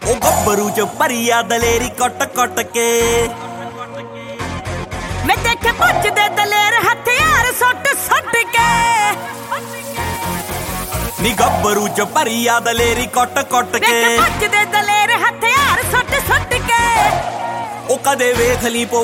ਉਹ ਗੱਭਰੂ ਚ ਭਰੀ ਆ ਦਲੇਰੀ ਕੁੱਟ ਕੁੱਟ ਕੇ ਮੈਂ ਦੇਖੇ ਭੱਜਦੇ ਦਲੇਰ ਹਥਿਆਰ ਸੁੱਟ ਸੁੱਟ ਕੇ ਨੀ ਗੱਭਰੂ ਚ ਭਰੀ ਆ ਦਲੇਰੀ ਕੁੱਟ ਕੁੱਟ ਕੇ ਭੱਜਦੇ ਦਲੇਰ ਹਥਿਆਰ ਸੁੱਟ ਸੁੱਟ ਕੇ ਉਹ ਕਦੇ ਵੇਖ ਲਈ